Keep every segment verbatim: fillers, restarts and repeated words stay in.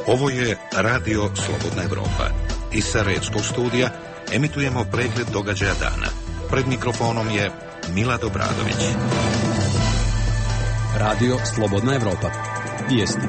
Ovo je Radio Slobodna Evropa. Iz Sarajevskog studija emitujemo pregled događaja dana. Pred mikrofonom je Milad Obradović. Radio Slobodna Evropa. Vijesti.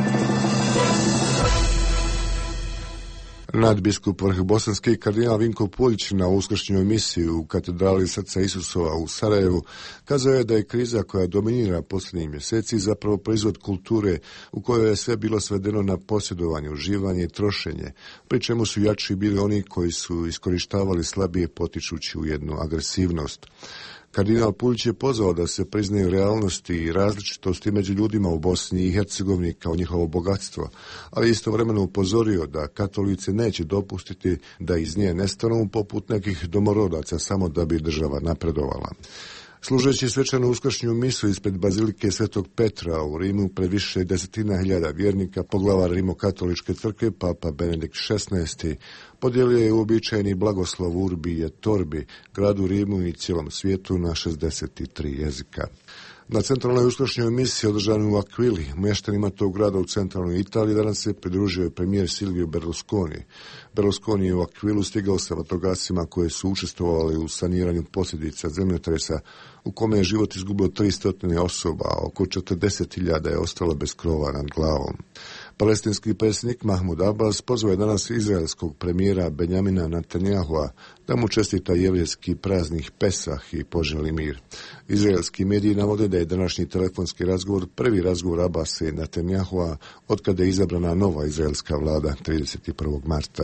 Nadbiskup Vrhbosanski kardinal Vinko Puljić na uskršnjoj misiji u katedrali Srca Isusova u Sarajevu kazao je da je kriza koja dominira posljednjih mjeseci zapravo proizvod kulture u kojoj je sve bilo svedeno na posjedovanje, uživanje i trošenje, pri čemu su jači bili oni koji su iskorištavali slabije potičući u jednu agresivnost. Kardinal Puljić je pozvao da se priznaju realnosti i različitosti među ljudima u Bosni i Hercegovini kao njihovo bogatstvo, ali istovremeno upozorio da katolici neće dopustiti da iz nje nestanu poput nekih domorodaca samo da bi država napredovala. Služeći svečanu uskršnju misu ispred Bazilike Svetog Petra u Rimu pred više desetina hiljada vjernika, poglavar Rimokatoličke crkve, papa Benedikt šesnaesti, podijelio je uobičajeni blagoslov Urbi et Orbi, gradu Rimu i cijelom svijetu na šezdeset tri jezika. Na centralnoj uskršnjoj misiji održanoj u Aquili, mještanima tog grada u centralnoj Italiji, danas se pridružio premijer Silvio Berlusconi. Berlusconi je u Aquilu stigao sa vatrogascima koji su učestvovali u saniranju posljedica zemljotresa u kome je život izgubilo tristo osoba, a oko četrdeset hiljada je ostalo bez krova nad glavom. Palestinski predsjednik Mahmud Abbas pozvao je danas izraelskog premijera Benjamina Netanyahua da mu čestita jevrijski praznik Pesah i poželi mir. Izraelski mediji navode da je današnji telefonski razgovor prvi razgovor Abbasa i Netanyahua otkada je izabrana nova izraelska vlada trideset prvog marta.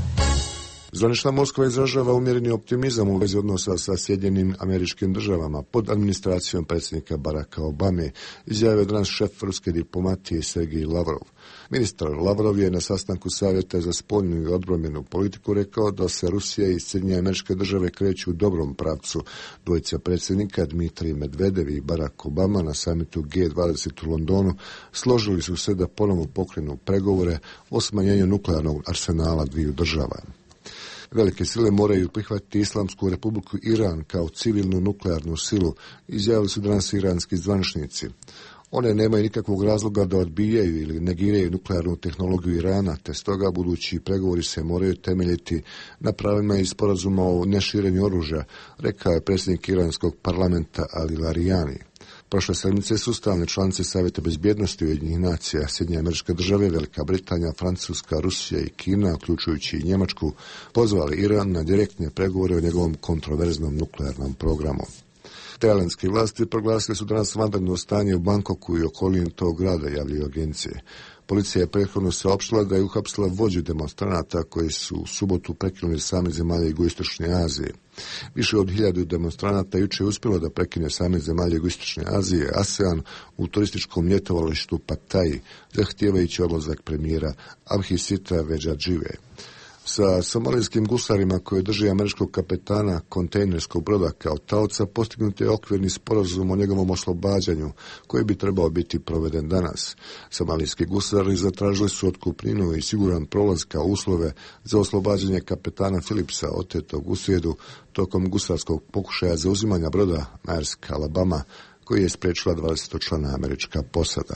Zvanična Moskva izražava umjereni optimizam u vezi odnosa sa Sjedinjenim Američkim Državama pod administracijom predsjednika Baracka Obame, izjavio danas šef ruske diplomatije Sergej Lavrov. Ministar Lavrov je na sastanku Savjeta za spoljnu i odbrambenu politiku rekao da se Rusija i Sjedinjene Američke Države kreću u dobrom pravcu. Dvojica predsjednika Dmitrij Medvedev i Barack Obama na samitu G dvadeset u Londonu složili su se da ponovno pokrenu pregovore o smanjenju nuklearnog arsenala dviju država. Velike sile moraju prihvatiti Islamsku republiku Iran kao civilnu nuklearnu silu, izjavili su danas iranski zvaničnici. One nemaju nikakvog razloga da odbijaju ili negiraju nuklearnu tehnologiju Irana, te stoga budući pregovori se moraju temeljiti na pravima i sporazuma o neširenju oružja, rekao je predsjednik iranskog parlamenta Ali Larijani. Prošle sedmice su stalne članice Savjeta bezbjednosti Ujedinjenih nacija, Sjedinjene Američke Države, Velika Britanija, Francuska, Rusija i Kina, uključujući i Njemačku, pozvali Iran na direktne pregovore o njegovom kontroverznom nuklearnom programu. Tajlandske vlasti proglasili su danas vanredno stanje u Bangkoku i okolini tog grada, javljaju agencije. Policija je prethodno saopštila da je uhapsila vođu demonstranata koji su u subotu prekinuli same zemalje Jugoistočne Azije. Više od hiljadu demonstranata jučer je uspjelo da prekine same zemalje Jugoistočne Azije, ASEAN, u turističkom ljetovalištu Pattaji, zahtijevajući odlazak premijera Abhisita Vedžadžive. Sa somalijskim gusarima koje drži američkog kapetana kontejnerskog broda kao taoca postignut je okvirni sporazum o njegovom oslobađanju koji bi trebao biti proveden danas. Somalijski gusari zatražili su otkupninu i siguran prolaz kao uslove za oslobađanje kapetana Philipsa otetog u srijedu tokom gusarskog pokušaja zauzimanja broda Maersk Alabama koji je spriječila dvadesetočlana američka posada.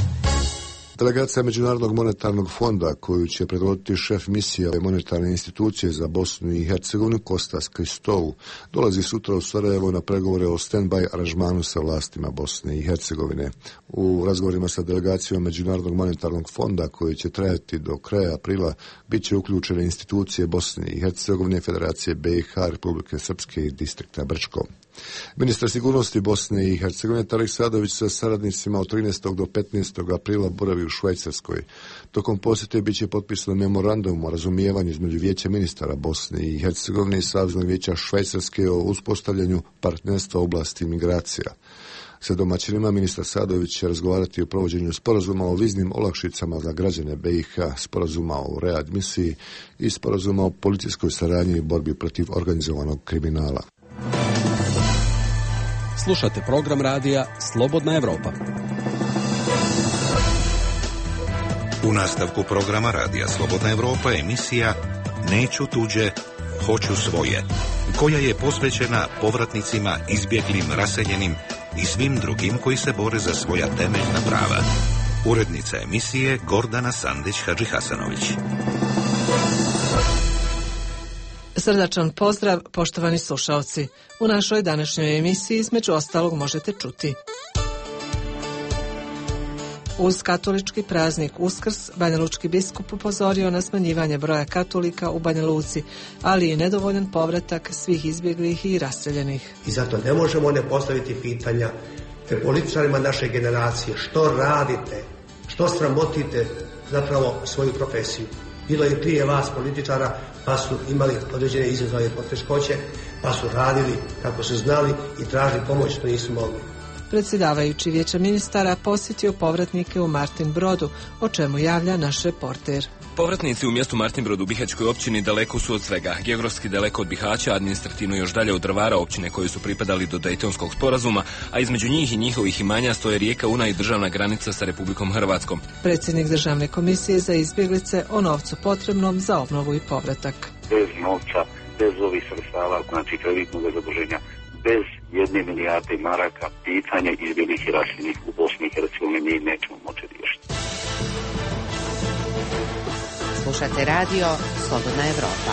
Delegacija Međunarodnog monetarnog fonda, koju će predvoditi šef misije monetarne institucije za Bosnu i Hercegovinu Kostas Kristou, dolazi sutra u Sarajevo na pregovore o stand-by aranžmanu sa vlastima Bosne i Hercegovine. U razgovorima sa delegacijom Međunarodnog monetarnog fonda, koji će trajati do kraja aprila, bit će uključene institucije Bosne i Hercegovine, Federacije B i H, Republike Srpske i distrikta Brčko. Ministar sigurnosti Bosne i Hercegovine Tarik Sadović sa saradnicima od trinaestog do petnaestog aprila boravi u Švajcarskoj. Tokom posjete bit će potpisan memorandum o razumijevanju između Vijeća ministara Bosne i Hercegovine i Saveznog vijeća Švajcarske o uspostavljanju partnerstva u oblasti migracija. Sa domaćinima ministar Sadović će razgovarati o provođenju sporazuma o viznim olakšicama za građane B i H, sporazuma o readmisiji i sporazuma o policijskoj saradnji i borbi protiv organizovanog kriminala. Slušate program radija Slobodna Evropa. U nastavku programa radija Slobodna Evropa emisija Neću tuđe, hoću svoje, koja je posvećena povratnicima, izbjeglim, raseljenim i svim drugim koji se bore za svoja temeljna prava. Urednica emisije Gordana Sandić-Hadžihasanović. Srdačan pozdrav, poštovani slušaoci. U našoj današnjoj emisiji između ostalog možete čuti: uz katolički praznik Uskrs, banjalučki biskup upozorio na smanjivanje broja katolika u Banja Luci, ali i nedovoljan povratak svih izbjeglih i raseljenih. I zato ne možemo ne postaviti pitanja političarima naše generacije: što radite, što sramotite zapravo svoju profesiju. Bilo je prije vas političara, pa su imali određene izazove i poteškoće, pa su radili kako su znali i tražili pomoć što nisu mogli. Predsjedavajući Vijeća ministara posjetio povratnike u Martin Brodu, o čemu javlja naš reporter. Povratnici u mjestu Martin Brod u Bihaćkoj općini daleko su od svega. Geografski daleko od Bihaća, administrativno još dalje od Drvara, općine koje su pripadali do Dejtonskog sporazuma, a između njih i njihovih imanja stoje rijeka Una i državna granica sa Republikom Hrvatskom. Predsjednik Državne komisije za izbjeglice o novcu potrebnom za obnovu i povratak. Bez novca, bez ovih sredstava, znači kreditnog zaduženja, bez jedne milijarde maraka, pitanje izbjeglih i raseljenih u Bosni i Hercegovini mi nećemo moći riješiti. Slušate radio Slobodna Evropa.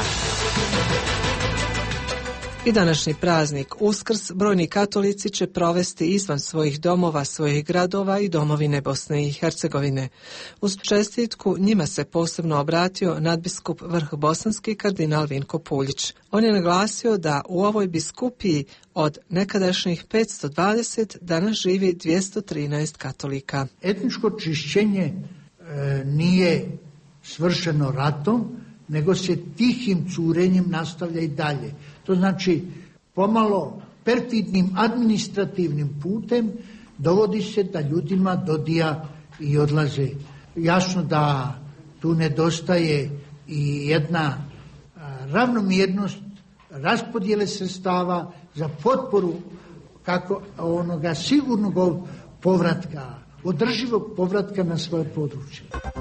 I današnji praznik Uskrs brojni katolici će provesti izvan svojih domova, svojih gradova i domovine Bosne i Hercegovine. Uz čestitku njima se posebno obratio nadbiskup Vrhbosanski kardinal Vinko Puljić. On je naglasio da u ovoj biskupiji od nekadašnjih petsto dvadeset danas živi dvjesto trinaest katolika. Etničko čišćenje e, nije svršeno ratom, nego se tihim curenjem nastavlja i dalje. To znači pomalo perfidnim administrativnim putem dovodi se da ljudima dodija i odlaze. Jasno da tu nedostaje i jedna ravnomjernost raspodjele sredstava za potporu kako onoga sigurnog povratka, održivog povratka na svoje područje.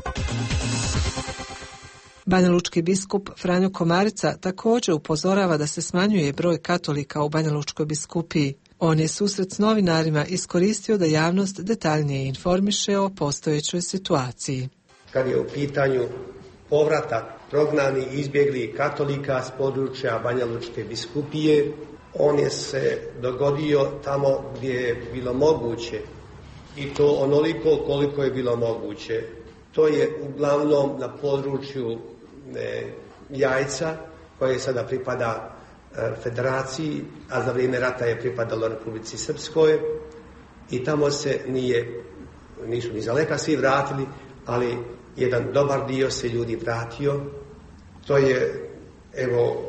Banjalučki biskup Franjo Komarica također upozorava da se smanjuje broj katolika u Banjalučkoj biskupiji. On je susret s novinarima iskoristio da javnost detaljnije informiše o postojećoj situaciji. Kad je u pitanju povratak prognani izbjegli katolika s područja Banjalučke biskupije, on je se dogodio tamo gdje je bilo moguće, i to onoliko koliko je bilo moguće. To je uglavnom na području e, Jajca, koje sada pripada e, federaciji, a za vrijeme rata je pripadalo Republici Srpskoj, i tamo se nije, nisu ni zaleka svi vratili, ali jedan dobar dio se ljudi vratio. To je, evo,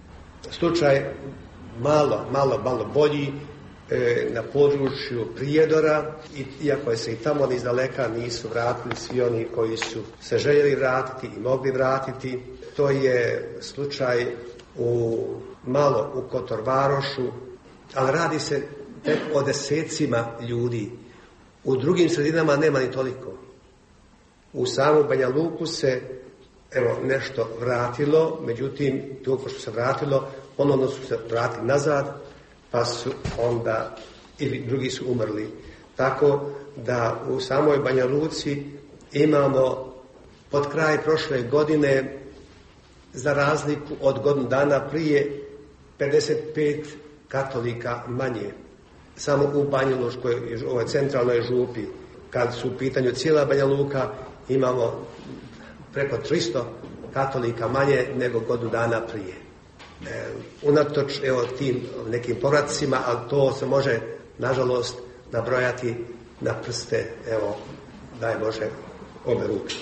slučaj malo, malo, malo bolji e, na području Prijedora, i, iako je se i tamo ni izdaleka nisu vratili svi oni koji su se željeli vratiti i mogli vratiti. To je slučaj u malo u Kotorvarošu, ali radi se tek o desecima ljudi. U drugim sredinama nema ni toliko. U samu Banja Luku se evo nešto vratilo, međutim toliko što se vratilo, ponovno su se vratili nazad, pa su onda ili drugi su umrli. Tako da u samoj Banja Luci imamo pod kraj prošle godine, za razliku od godinu dana prije, pedeset pet katolika manje. Samo u Banjalučkoj, ovoj centralnoj župi, kad su u pitanju cijela Banja Luka, imamo preko tristo katolika manje nego godinu dana prije. E, unatoč evo tim nekim povratcima, ali to se može nažalost nabrojati na prste, evo, daj Bože, obe ruke.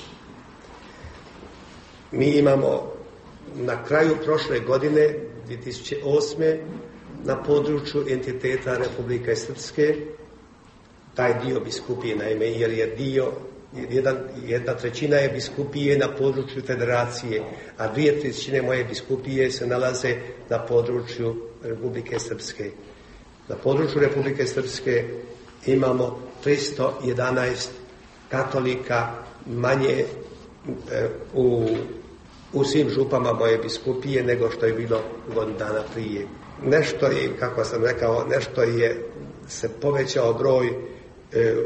Mi imamo na kraju prošle godine, dvije tisuće osme, na području entiteta Republike Srpske, taj dio biskupije, naime, jer je dio, jedan, jedna trećina je biskupije na području federacije, a dvije trećine moje biskupije se nalaze na području Republike Srpske. Na području Republike Srpske imamo tristo jedanaest katolika manje e, u, u svim župama moje biskupije nego što je bilo godinu dana prije. Nešto je, kako sam rekao, nešto je se povećao broj e,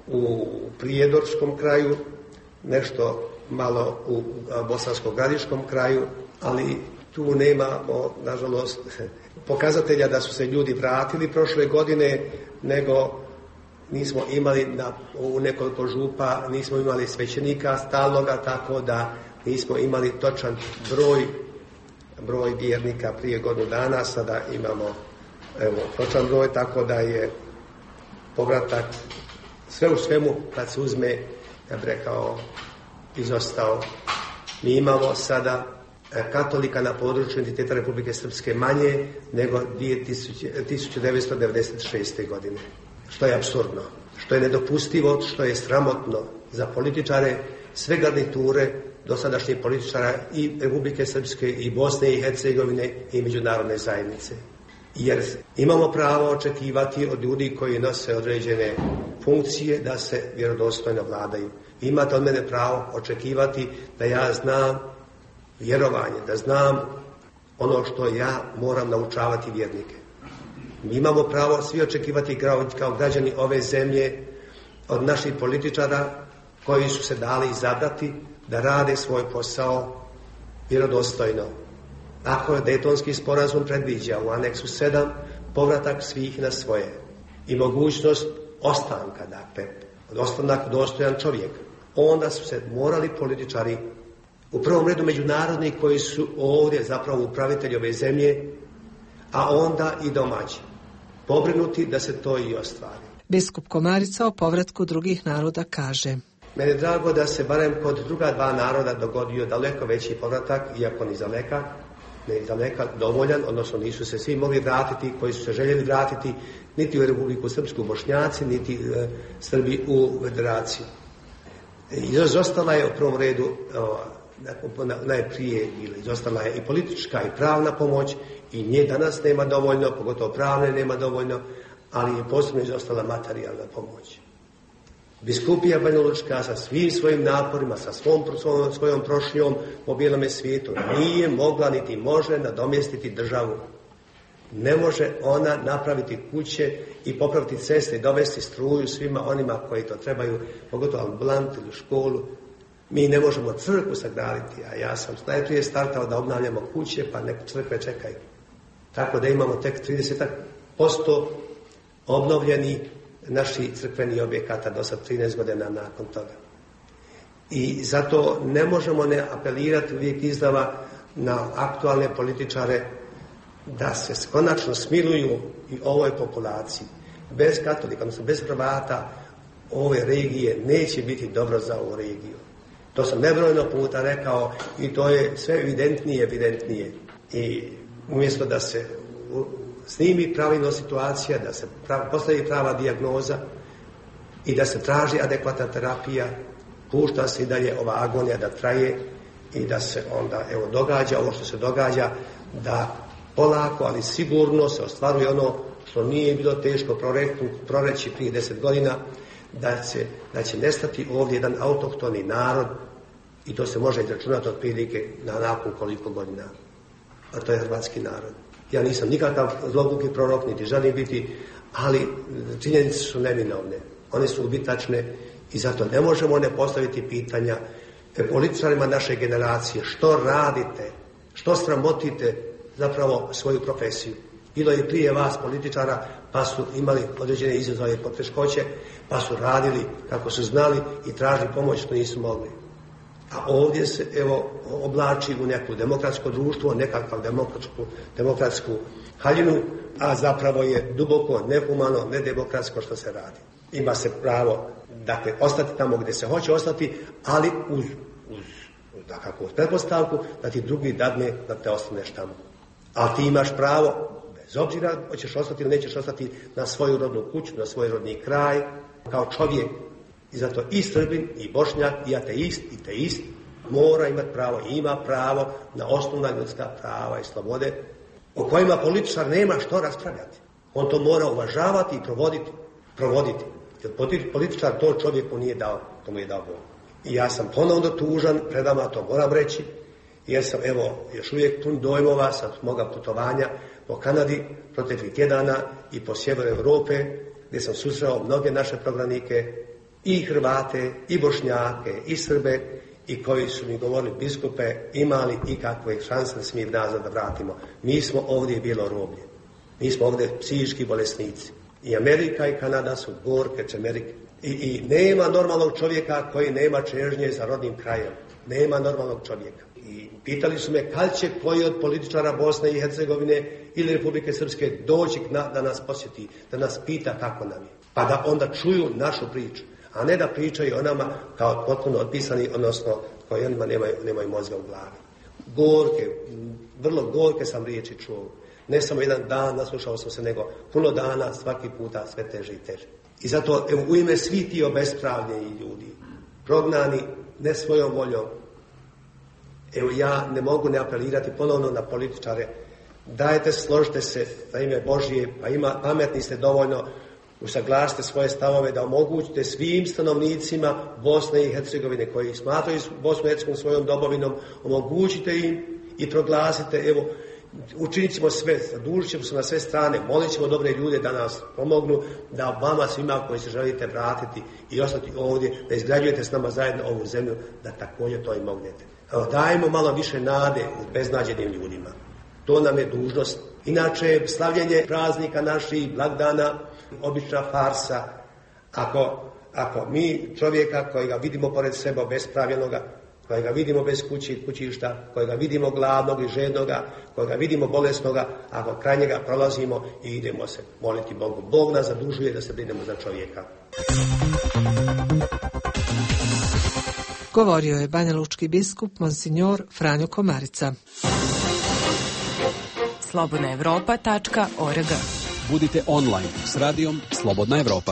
u Prijedorskom kraju, nešto malo u Bosansko-Gradiškom kraju, ali tu nemamo, nažalost, pokazatelja da su se ljudi vratili prošle godine, nego nismo imali na, u nekoliko župa, nismo imali svećenika stalnoga, tako da nismo imali točan broj, broj vjernika prije godinu dana, sada imamo evo, točan broj, tako da je povratak sve u svemu, kad se uzme, ja bih rekao, izostao. Mi imamo sada katolika na području entiteta Republike Srpske manje nego tisuću devetsto devedeset šeste. godine. Što je apsurdno, što je nedopustivo, što je sramotno za političare, sve garniture dosadašnjih političara i Republike Srpske i Bosne i Hercegovine i međunarodne zajednice. Jer imamo pravo očekivati od ljudi koji nose određene funkcije da se vjerodostojno vladaju. Imate od mene pravo očekivati da ja znam vjerovanje, da znam ono što ja moram naučavati vjernike. Mi imamo pravo svi očekivati kao građani ove zemlje od naših političara koji su se dali izabrati da rade svoj posao vjerodostojno. Tako je Dejtonski sporazum predviđa u aneksu sedam povratak svih na svoje i mogućnost ostanka, dakle, ostanak dostojan čovjek. Onda su se morali političari, u prvom redu međunarodni koji su ovdje zapravo upravitelji ove zemlje, a onda i domaći, pobrinuti da se to i ostvari. Biskup Komarica o povratku drugih naroda kaže: Mene je drago da se barem kod druga dva naroda dogodio daleko veći povratak, iako ni za daleka, ne za daleka dovoljan, odnosno nisu se svi mogli vratiti koji su se željeli vratiti, niti u Republiku Srpsku Bošnjaci, niti e, Srbi u Federaciji. Izostala je u prvom redu, o, najprije izostala je i politička i pravna pomoć, i nje danas nema dovoljno, pogotovo pravne nema dovoljno, ali je posebno izostala materijalna pomoć. Biskupija Banjalučka sa svim svojim naporima, sa svom, svojom, svojom prošnjom po bijelome svijetu nije mogla niti može nadomjestiti državu. Ne može ona napraviti kuće i popraviti ceste i dovesti struju svima onima koji to trebaju, pogotovo ambulant ili školu. Mi ne možemo crkvu sagraditi, a ja sam najprije startao da obnavljamo kuće, pa neke crkve čekaju. Tako da imamo tek trideset posto obnovljeni naših crkvenih objekata do sad trinaest godina nakon toga. I zato ne možemo ne apelirati uvijek iznova na aktualne političare da se konačno smiluju i ovoj populaciji. Bez katolika, odnosno bez Hrvata, ove regije neće biti dobro za ovu regiju. To sam nebrojno puta rekao i to je sve evidentnije, evidentnije. I umjesto da se snimi pravilno situacija, da se prav, postavi prava dijagnoza i da se traži adekvatna terapija, pušta se i dalje ova agonija da traje i da se onda evo događa ovo što se događa, da polako, ali sigurno se ostvaruje ono što nije bilo teško proreći prije deset godina, da, se, da će nestati ovdje jedan autohtoni narod, i to se može izračunati otprilike na nakon koliko godina, a to je hrvatski narod. Ja nisam nikakav zloguki prorok, niti želim biti, ali činjenice su neminovne, one su ubitačne i zato ne možemo ne postaviti pitanja političarima naše generacije: što radite, što sramotite zapravo svoju profesiju. Bilo je prije vas političara, pa su imali određene izazove i poteškoće, pa su radili kako su znali i tražili pomoć što nisu mogli. A ovdje se evo oblači u neko demokratsko društvo, nekakav demokratsku, demokratsku haljinu, a zapravo je duboko nehumano, nedemokratsko što se radi. Ima se pravo, dakle, ostati tamo gdje se hoće ostati, ali uz, uz, dakako, uz pretpostavku da ti drugi dadne da te ostaneš tamo. Ali ti imaš pravo, bez obzira hoćeš ostati ili nećeš ostati, na svoju rodnu kuću, na svoj rodni kraj, kao čovjek. I zato i Srbin, i Bošnjak, i ateist, i teist mora imati pravo, i ima pravo na osnovna ljudska prava i slobode, o kojima političar nema što raspravljati. On to mora uvažavati i provoditi. provoditi. Jer političar to čovjeku nije dao, to mu je dao Bog. I ja sam ponovno tužan, pred vama to moram reći, jer sam evo još uvijek pun dojmova sa moga putovanja po Kanadi proteklih tjedana i po sjeveru Europe, gdje sam susreo mnoge naše prognanike i Hrvate, i Bošnjake, i Srbe, i koji su mi govorili, biskupe, imali ikakve šanse da se mi nazad da vratimo. Mi smo ovdje bilo roblje. Mi smo ovdje psihički bolesnici. I Amerika i Kanada su gorke Amerike. I, I nema normalnog čovjeka koji nema čežnje za rodnim krajem. Nema normalnog čovjeka. I pitali su me kad će koji od političara Bosne i Hercegovine ili Republike Srpske doći na, da nas posjeti, da nas pita kako nam je. Pa da onda čuju našu priču, a ne da pričaju o nama kao potpuno otpisani, odnosno koji onima nemaju, nemaju mozga u glavi. Gorke, vrlo gorke sam riječi čuo. Ne samo jedan dan naslušao sam se, nego puno dana, svaki puta sve teže i teže. I zato evo, u ime svih ti obespravljeni ljudi, prognani ne svojom voljom, evo ja ne mogu ne apelirati ponovno na političare, dajte složite se za ime Božije, pa ima, pametni ste dovoljno, usaglasite svoje stavove da omogućite svim stanovnicima Bosne i Hercegovine koji smatraju Bosnu i Hercegovinu svojom domovinom, omogućite im i proglasite, evo, učinit ćemo sve, zadužit ćemo se na sve strane, molit ćemo dobre ljude da nas pomognu, da vama svima koji se želite vratiti i ostati ovdje, da izgrađujete s nama zajedno ovu zemlju, da također to i mognete. Evo, dajmo malo više nade beznađenim ljudima. To nam je dužnost. Inače, slavljenje praznika naših, blagdana, obična farsa. Ako, ako mi čovjeka kojega vidimo pored sebe obespravljenoga, kojega vidimo bez kući, kućišta, kojega vidimo gladnog i žednoga, kojega vidimo bolesnoga, ako kraj njega prolazimo i idemo se moliti Bogu. Bog nas zadužuje da se brinemo za čovjeka. Govorio je banjalučki biskup Monsignor Franjo Komarica. slobodna evropa tačka org. Budite online s radijom Slobodna Evropa.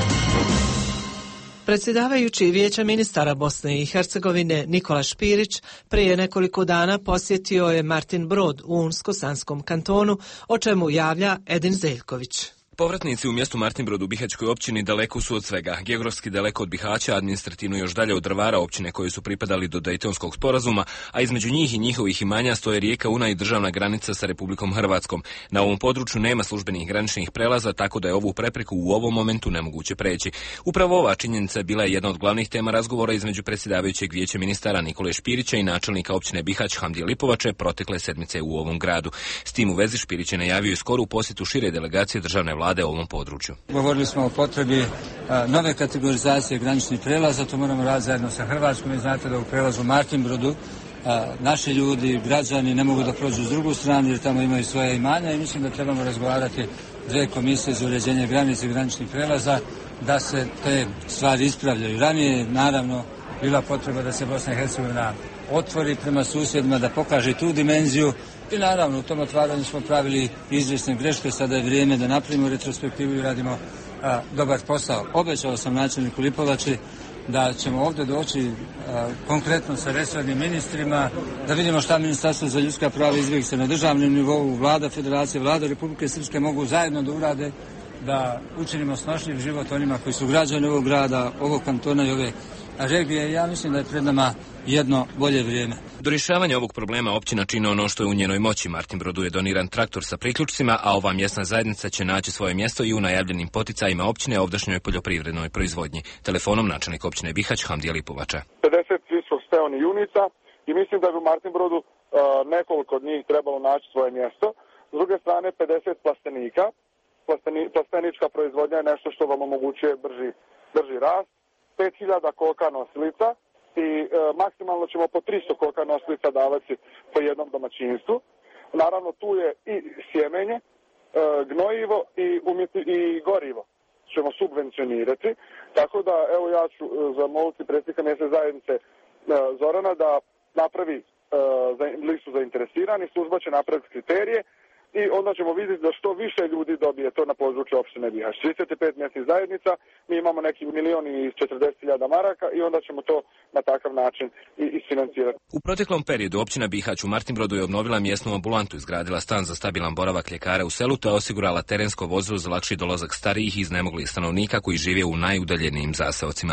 Predsjedavajući Vijeća ministara Bosne i Hercegovine Nikola Špirić prije nekoliko dana posjetio je Martin Brod u Unsko-Sanskom kantonu, o čemu javlja Edin Zeljković. Povratnici u mjestu Martinbrod u Bihaćkoj općini daleko su od svega. Geografski daleko od Bihaća, administrativno još dalje od Drvara, općine koje su pripadali do Dejtonskog sporazuma, a između njih i njihovih imanja stoje rijeka Una i državna granica sa Republikom Hrvatskom. Na ovom području nema službenih graničnih prelaza, tako da je ovu prepreku u ovom momentu nemoguće preći. Upravo ova činjenica bila je jedna od glavnih tema razgovora između predsjedavajućeg Vijeća ministara Nikole Špirića i načelnika općine Bihać Hamdije Lipovače protekle sedmice u ovom gradu. S tim u vezi Špirić je najavio i skoru posjetu šire delegacije državne vlade u ovom području. Govorili smo o potrebi a, nove kategorizacije graničnih prelaza, to moramo raditi zajedno sa Hrvatskom. Vi znate da u prelazu Martinbrodu a, naši ljudi, građani ne mogu da prođu s drugu stranu jer tamo imaju svoje imanja i mislim da trebamo razgovarati dvije komisije za uređenje granice i graničnih prelaza da se te stvari ispravljaju. Ranije je naravno bila potreba da se Bosna i Hercegovina otvori prema susjedima, da pokaže tu dimenziju. I naravno u tom otvaranju smo pravili izvjesne greške, sada je vrijeme da napravimo retrospektivu i radimo a, dobar posao. Obećao sam načelniku Lipovači da ćemo ovdje doći a, konkretno sa resornim ministrima, da vidimo šta Ministarstvo za ljudska prava i izbjeglice na državnom nivou, vlada Federacije, vlada Republike Srpske mogu zajedno da urade, da učinimo snošljiv život onima koji su građani ovog grada, ovog kantona i ove regije. Ja mislim da je pred nama jedno bolje vrijeme. Do rješavanja ovog problema općina čini ono što je u njenoj moći. Martinbrodu je doniran traktor sa priključcima, a ova mjesna zajednica će naći svoje mjesto i u najavljenim poticajima općine ovdašnjoj poljoprivrednoj proizvodnji. Telefonom načelnik općine Bihać Hamdije Lipovača. pedeset visokospeoni junica i mislim da bi u Martinbrodu uh, nekoliko od njih trebalo naći svoje mjesto. S druge strane pedeset plastenika. Plasteni, plastenička proizvodnja je nešto što vam omogućuje brži, brži rast. pet hiljada koka nosilica i e, maksimalno ćemo po tristo koka nosilica davati po jednom domaćinstvu. Naravno tu je i sjemenje, e, gnojivo i, umjeti, i gorivo ćemo subvencionirati. Tako da evo ja ću e, zamoliti predsjednika mjesne zajednice e, Zorana da napravi e, za, listu zainteresirani, služba će napraviti kriterije i onda ćemo vidjeti da što više ljudi dobije to na području opštine Bihać. trideset pet mjesnih zajednica, mi imamo neki milion i četrdeset hiljada maraka i onda ćemo to na takav način i isfinancirati. U proteklom periodu općina Bihać u Martinbrodu je obnovila mjesnu ambulantu, izgradila stan za stabilan boravak ljekara u selu, te osigurala terensko vozilo za lakši dolazak starijih i iznemoglih stanovnika koji žive u najudaljenijim zaseocima.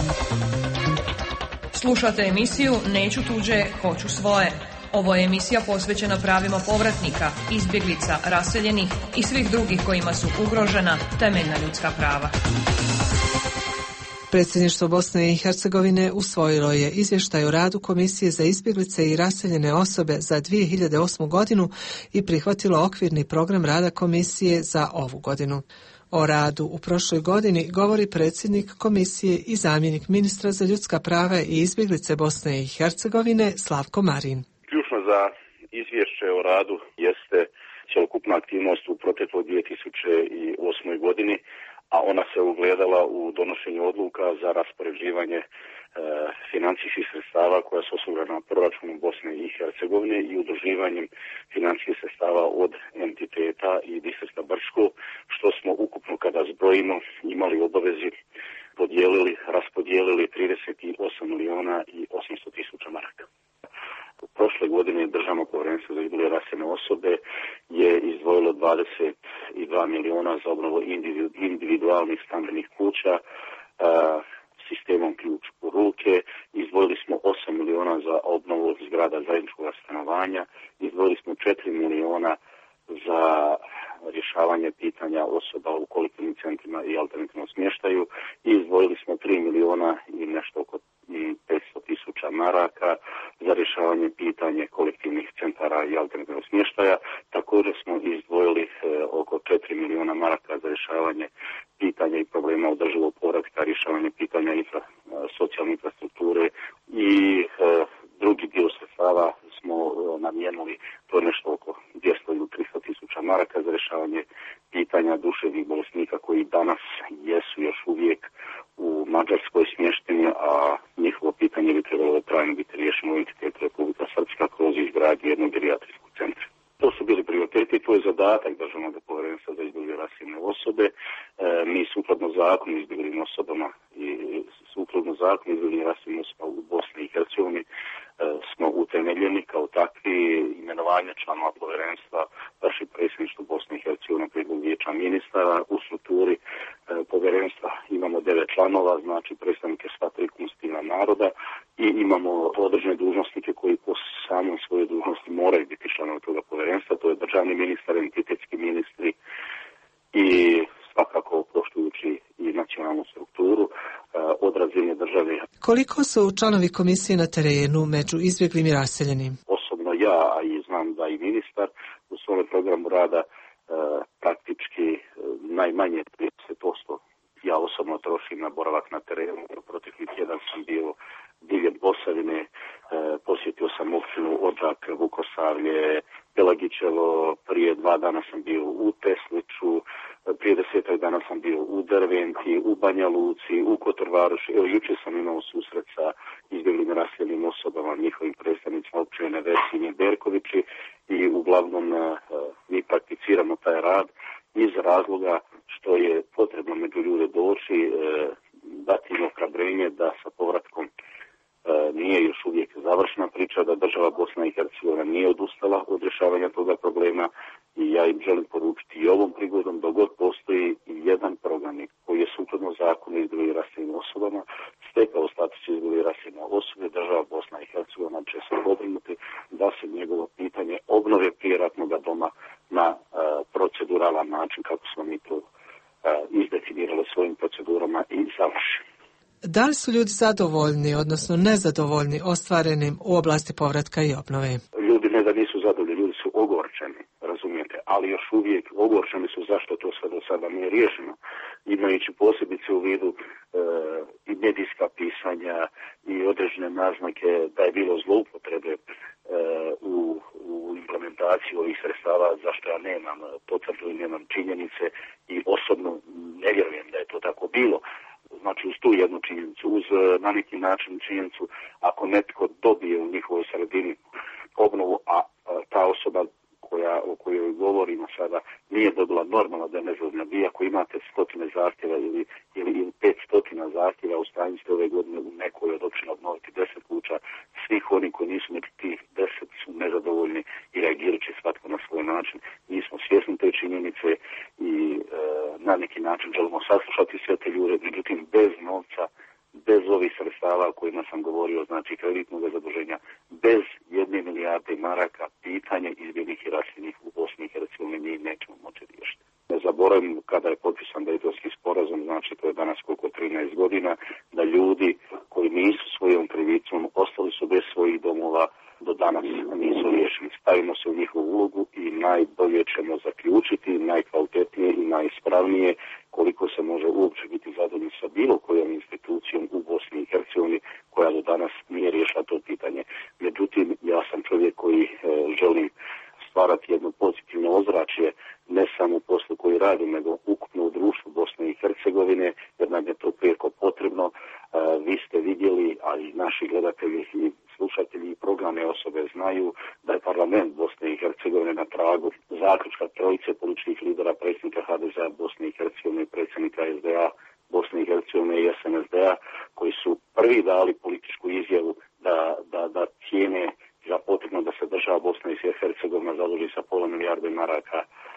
Slušate emisiju Neću tuđe, hoću svoje. Ovo je emisija posvećena pravima povratnika, izbjeglica, raseljenih i svih drugih kojima su ugrožena temeljna ljudska prava. Predsjedništvo Bosne i Hercegovine usvojilo je izvještaj o radu Komisije za izbjeglice i raseljene osobe za dvije hiljade osmu godinu i prihvatilo okvirni program rada Komisije za ovu godinu. O radu u prošloj godini govori predsjednik Komisije i zamjenik ministra za ljudska prava i izbjeglice Bosne i Hercegovine Slavko Marin. Ključno za izvješće o radu jeste cjelokupna aktivnost u protekloj dvije tisuće osmoj godini, a ona se ugledala u donošenju odluka za raspoređivanje e, financijskih sredstava koja su osigurana proračunom Bosne i Hercegovine i udruživanjem financijskih sredstava od entiteta i distrikta Brčko, što smo ukupno kada zbrojimo imali obavezi podijelili, raspodijelili trideset osam milijuna i osamsto tisuća maraka. U prošle godine Državno povjerenstvo za izbjeglice i raseljene osobe je izdvojilo dvadeset dva milijuna za obnovu individualnih stambenih kuća sistemom ključ u ruke. Izdvojili smo osam milijuna za obnovu zgrada zajedničkog stanovanja. Izdvojili smo četiri milijuna za rješavanje pitanja osoba u kolektivnim centrima i alternativnom smještaju. I izdvojili smo tri milijuna i nešto oko petsto tisuća maraka za rješavanje pitanja kolektivnih centara i alternativnog smještaja. Također smo izdvojili e, oko četiri milijuna maraka za rješavanje pitanja i problema održivog povratka, rješavanje pitanja infra, socijalne infrastrukture i e, drugi dio sredstava smo e, namijenili, to je nešto oko dvjesto ili tristo tisuća maraka za rješavanje pitanja duševnih bolesnika koji danas jesu još uvijek u Mađarskoj smješteni, a njihovo pitanje bi trebalo trajno biti riješeno u entitetu Republika Srpska kroz izgradnju jednog gerijatrijskog centra. To su bili prioriteti i to je zadatak Državnog povjerenstva za izbjeglice i raseljene osobe. E, mi sukladno zakonu izbjeglim osobama i sukladno zakonu izbjeglim raseljenim osobama u Bosni i Hercegovini e, smo utemeljeni kao takvi. Imenovanje članova povjerenstva vrši predsjedništvo Bosne i Hercegovine prijedlog vijeća ministara. U strukturi e, povjerenstva imamo devet članova, znači predstavnike sva tri konstitutivna naroda i imamo određene dužnosnike koji po samom svojoj dužnosti moraju biti članovi toga povjerenstva. To je državni ministar, entitetski ministri i svakako poštujući i nacionalnu strukturu e, od razine države. Koliko su članovi komisije na terenu među izbjeglim i raseljenim? Osobno ja, a i znam da i ministar u svom programu rada e, praktički e, najmanje trideset posto ja osobno trošim na boravak na terenu. Protekli tjedan sam bio diljem Posavine, e, posjetio sam općinu Odžak, Vukosavlje, Pelagićevo, prije dva dana sam bio u Tesliću, prije desetak dana sam bio u Derventi, u Banja Luci, u Kotorvaruši. Evo, jučer sam imao susret sa izbjeglim i raseljenim osobama, njihovim predstavnicima općine Vesinje i Berkovići i uglavnom e, mi prakticiramo taj rad iz razloga što je potrebno među ljude doći, e, dati im ohrabrenje da sa povratkom e, nije još uvijek završena priča, da država Bosna i Hercegovina nije odustala od rješavanja toga problema i ja im želim poručiti i ovom prigodom dok god postoji jedan prognanik koji je sukladno zakonu izbjeglih i raseljenim osobama stekao status izbjeglih i raseljene osobe, država Bosna i Hercegovina će se pobrinuti da se njegovo pitanje obnove prije ratnoga doma na uh, proceduralan način kako smo mi to uh, izdefinirali svojim procedurama i završi. Da li su ljudi zadovoljni, odnosno nezadovoljni ostvarenim u oblasti povratka i obnove? Ljudi ne da nisu zadovoljni, ljudi su ogorčeni, razumijete, ali još uvijek ogorčeni su zašto to sve do sada nije riješeno. Imajući posebice u vidu e, i medijska pisanja i određene naznake da je bilo zloupotrebe e, u, u implementaciji ovih sredstava, zašto ja nemam potvrdu i nemam činjenice i osobno ne vjerujem da je to tako bilo. Znači uz tu jednu činjenicu, uz na neki način činjenicu ako netko dobije u njihovoj sredini obnovu, a, a ta osoba koja, o kojoj govorimo sada nije dobila normalno da je nezadovoljna. Vi ako imate stotine zahtjeva ili, ili, ili pet stotina zahtjeva, u stanju ste ove godine u nekoj od općina obnoviti deset kuća, svih oni koji nisu među tih deset su nezadovoljni i reagirat će svatko na svoj način. Mi smo svjesni te činjenice i e, na neki način želimo saslušati sve te ljude, međutim bez novca, bez ovih sredstava o kojima sam govorio, znači kreditnog zaduženja, bez jedne milijarde maraka, pitanje izbjeglih i raseljenih u Bosni i Hercegovini mi nećemo moći riješiti. Ne zaboravimo kada je potpisan Dejtonski sporazum, znači to je danas koliko trinaest godina, da ljudi koji nisu svojom krivicom ostali su bez svojih domova, do danas nisu riješeni. Stavimo se u njihovu ulogu i najbolje ćemo zaključiti, najkvalitetnije i najispravnije koliko se može uopće biti zadovoljni sa bilo kojom institucijom u Bosni i Hercegovini koja do danas nije riješila to pitanje. Međutim, ja sam čovjek koji e, želim stvarati jedno pozitivno ozračje ne samo u poslu koji radim, nego ukupno u društvu Bosne i Hercegovine, jer nam je to prijeko potrebno. E, vi ste vidjeli, a i naši gledatelji i slušatelji i programe osobe znaju da je parlament Bosne i Hercegovine na tragu zaključka trojice političkih lidera, predsjednika H D Z-a Bosne i Hercegovine, predsjednika S D A Bosne i Hercegovine i S N S D-a, koji su prvi dali političku izjavu da, da, da cijene za potrebno da se država Bosna i Hercegovina zaduži sa pola milijarde maraka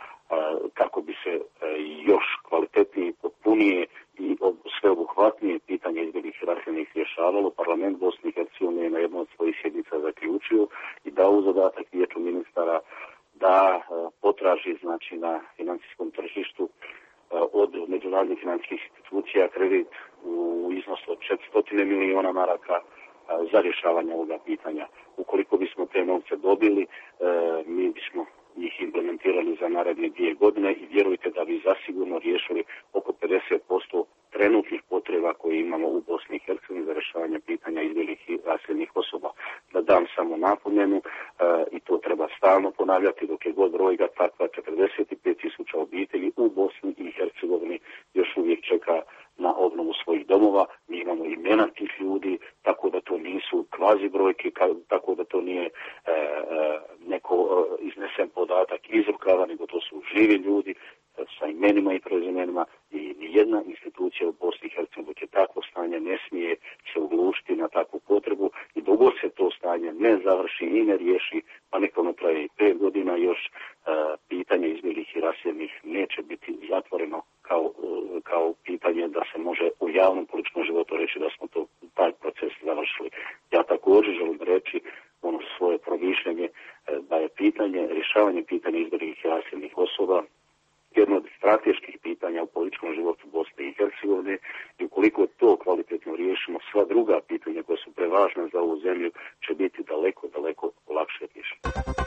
kako bi se još kvalitetnije, potpunije i sveobuhvatnije pitanje izbjeglih i raseljenih rješavalo. Parlament Bosne i Hercegovine je na jednu od svojih sjednica zaključio i dao u zadatak vijeću ministara da potraži, znači, na financijskom tržištu od međunarodnih financijskih institucija kredit u iznosu od četiristo milijuna maraka za rješavanje ovoga pitanja. Ukoliko bismo te novce dobili, mi bismo ih implementirali za naredne dvije godine i vjerujte da bi zasigurno riješili oko pedeset posto trenutnih potreba koje imamo u Bosni i Hercegovini za rješavanje pitanja izbjeglih i raseljenih osoba. Da dam samo napomenu, e, i to treba stalno ponavljati, dok je god brojka takva, četrdeset pet tisuća obitelji u Bosni i Hercegovini još uvijek čeka na obnovu svojih domova. Mi imamo imena tih ljudi, tako da to nisu kvazi brojke, tako da to nije e, e, neko e, iznesen podatak iz rukava, nego to su živi ljudi e, sa imenima i prezimenima i nijedna institucija u Bosni i Hercegovini dok je takvo stanje ne smije se uglušiti na takvu potrebu i dok se to stanje ne završi i ne riješi, pa neko ono traje i pet godina još, e, pitanje izbjeglih i raseljenih neće biti zatvoreno kao, e, kao pitanje da se može u javnom političkom životu reći da smo to, taj proces završili. Ja također želim reći ono svoje promišljanje, e, da je pitanje, rješavanje pitanja izbjeglih i raseljenih osoba jedno od strateških pitanja u političkom životu Bosne i Hercegovine i ukoliko to kvalitetno riješimo, sva druga pitanja koja su prevažna za ovu zemlju će biti daleko, daleko lakše riješena.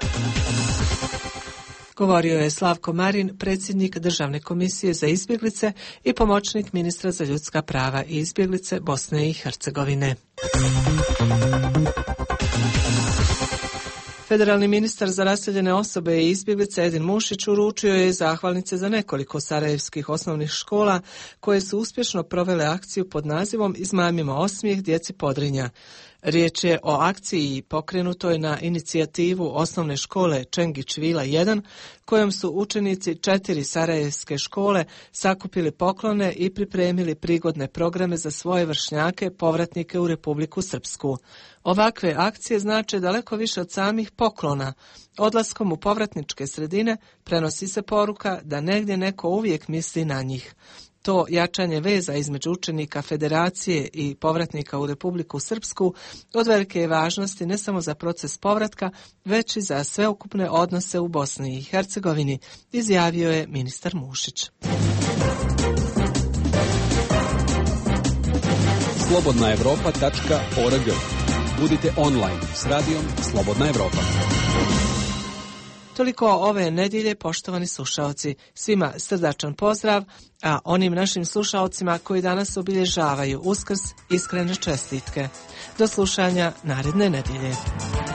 Govorio je Slavko Marin, predsjednik Državne komisije za izbjeglice i pomoćnik ministra za ljudska prava i izbjeglice Bosne i Hercegovine. Federalni ministar za raseljene osobe i izbjeglice Edin Mušić uručio je zahvalnice za nekoliko sarajevskih osnovnih škola koje su uspješno provele akciju pod nazivom Izmamimo osmijeh djeci Podrinja. Riječ je o akciji pokrenutoj na inicijativu osnovne škole Čengić Vila jedan, kojom su učenici četiri sarajevske škole sakupili poklone i pripremili prigodne programe za svoje vršnjake povratnike u Republiku Srpsku. Ovakve akcije znače daleko više od samih poklona. Odlaskom u povratničke sredine prenosi se poruka da negdje neko uvijek misli na njih. To jačanje veza između učenika Federacije i povratnika u Republiku Srpsku od velike je važnosti ne samo za proces povratka, već i za sveukupne odnose u Bosni i Hercegovini, izjavio je ministar Mušić. slobodna evropa tačka org. Budite online s radijom Slobodna Evropa. Toliko ove nedjelje, poštovani slušaoci. Svima srdačan pozdrav, a onim našim slušaocima koji danas obilježavaju Uskrs, iskrene čestitke. Do slušanja naredne nedjelje.